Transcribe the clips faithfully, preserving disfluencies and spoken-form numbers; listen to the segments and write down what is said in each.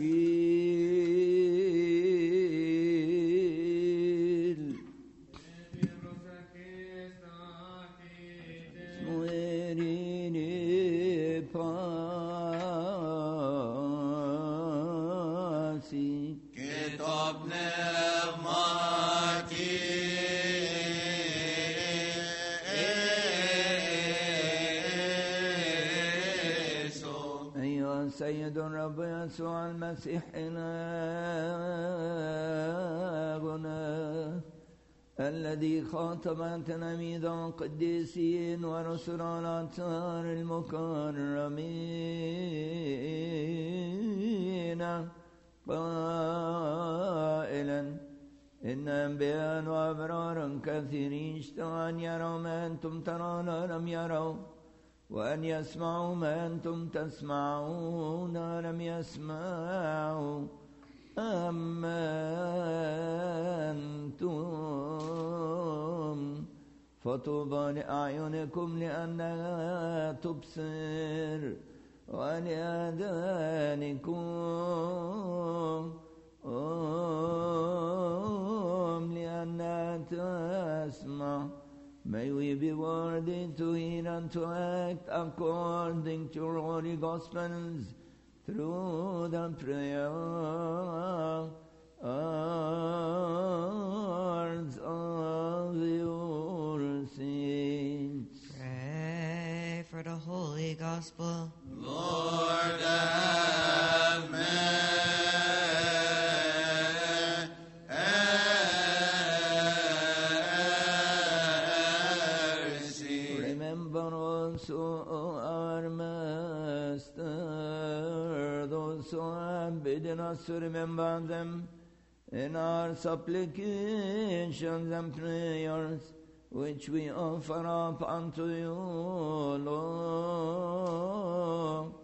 Nashville. Smuerini pasi. Kitab Nehmati. أيها السيد الرب يسوع المسيح إلهنا الذي خاطب تلاميذ القديسين ورسل الأطهار المكرمين قائلا إن أنبياء وأبرار كثيرين اشتهوا أن يروا ما أنتم ترون لم يروا وأن يسمعوا ما أنتم تسمعون لم يسمعوا أما أنتم فطوبى لأعينكم لأنها تبصر ولآذانكم لأنها تسمع. May we be worthy to hear and to act according to your holy gospels through the prayers of your saints. Pray for the holy gospel. Lord, have mercy. Our Master, those who have bidden us to remember them in our supplications and prayers, which we offer up unto you, Lord,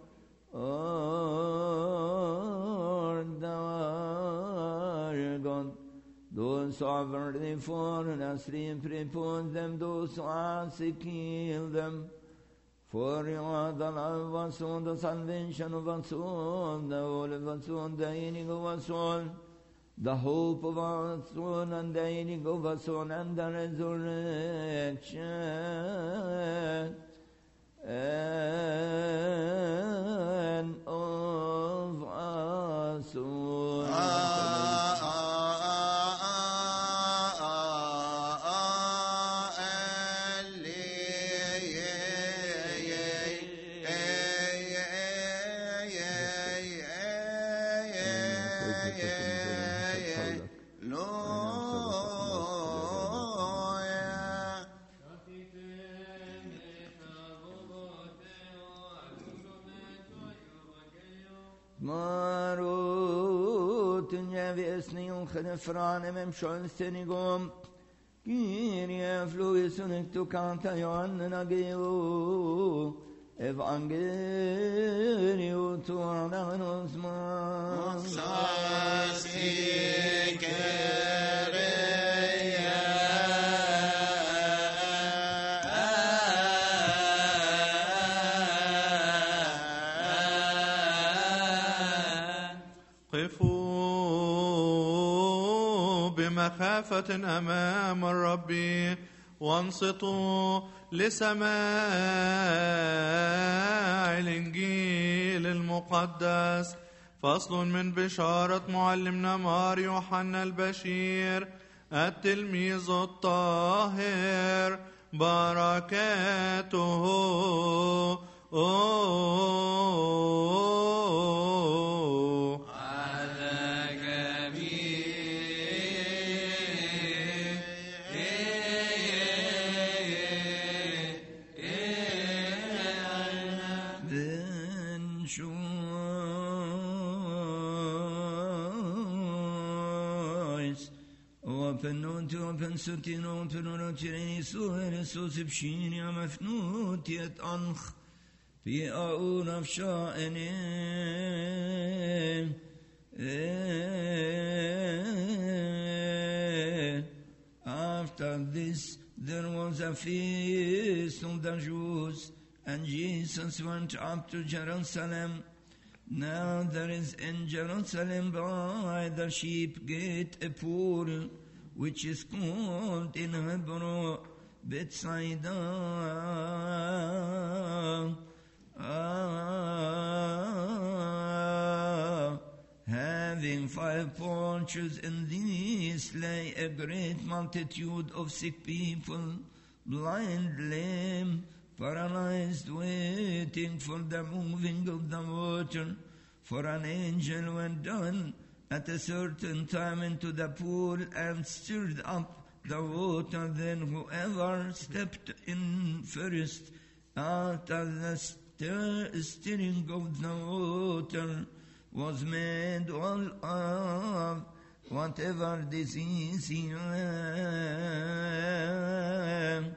Lord our God. Those who have already fallen asleep, repose them. Those who are sick, heal them. For you are the love of our soul, the salvation of our soul, the whole of our soul, the healing of our soul, the hope of our soul, and the healing of our soul, and the resurrection and of our soul. Frane mem sjølstenigom Kyrie fluisun tu kanta Johanna geo Evangelio tu ananos ma مخافة أمام الرب وانصتوا لسماع الإنجيل المقدس. فصل من بشارة معلمنا مار يوحنا البشير التلميذ الطاهر بركاته فنوتو فنسوتينو فنورتيني سوهر سوسب شيني مفنوتيت أنخ في أعون فشائني After this there was a feast of the Jews, and Jesus went up to Jerusalem. Now there is in Jerusalem by the sheep gate a pool, which is called in Hebrew Bethsaida, ah, having five porches. In these lay a great multitude of sick people, blind, lame, paralyzed, waiting for the moving of the water. For an angel went down at a certain time into the pool and stirred up the water. Then whoever stepped in first out of the stir- stirring of the water was made well of whatever disease he had.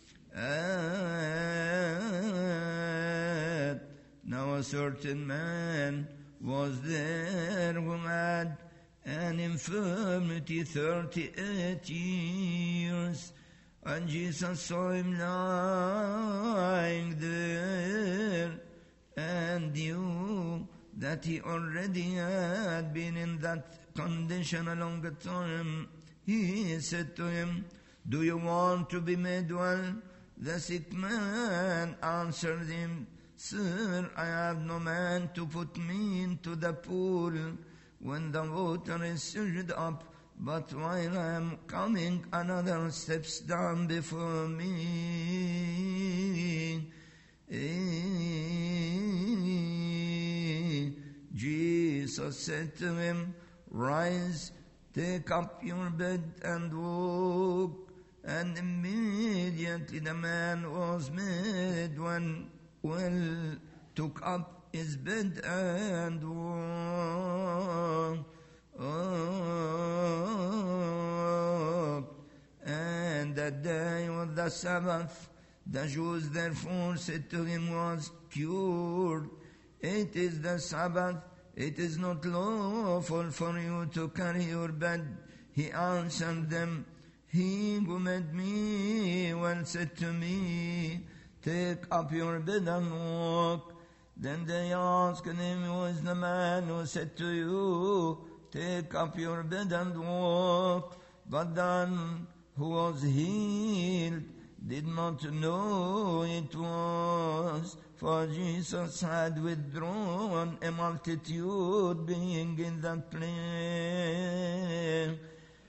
And now a certain man was there who had an infirmity thirty-eight years, and Jesus saw him lying there, and knew that he already had been in that condition a long time. He said to him, "Do you want to be made well?" The sick man answered him, "Sir, I have no man to put me into the pool when the water is stirred up, but while I am coming, another steps down before me." Jesus said to him, "Rise, take up your bed and walk." And immediately the man was made when well, took up his bed and walked. And that day was the Sabbath. The Jews therefore said to him, "Was cured. It is the Sabbath. It is not lawful for you to carry your bed." He answered them, "He who made me well said to me, 'Take up your bed and walk.'" Then they asked him, "Who is the man who said to you, 'Take up your bed and walk'?" But then who was healed did not know it was, for Jesus had withdrawn a multitude being in that place.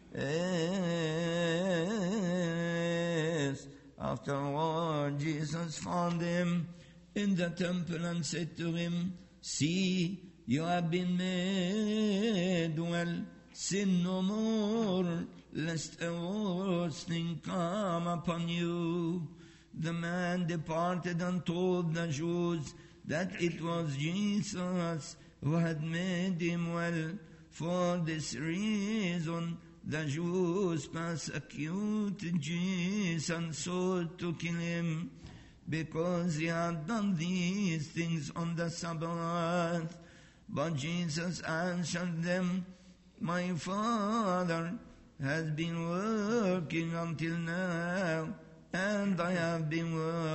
Afterward, Jesus found him in the temple and said to him, "See, you have been made well. Sin no more, lest a worse thing come upon you." The man departed and told the Jews that it was Jesus who had made him well. For this reason, the Jews persecuted Jesus and sought to kill him, because he had done these things on the Sabbath. But Jesus answered them, "My Father has been working until now, and I have been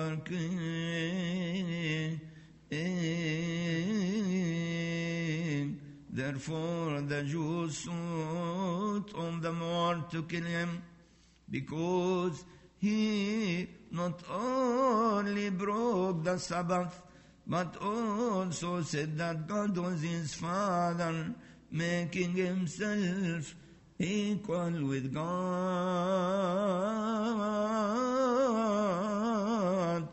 working." Therefore the Jews sought on the more to kill him, because he not only broke the Sabbath, but also said that God was his Father, making himself equal with God.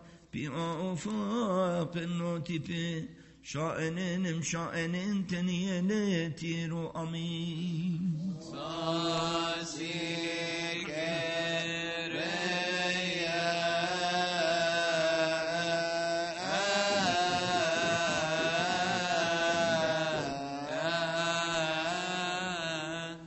P-O-F-A-P-N-O-T-P شائنين مشائنين تنينتيرو أمين.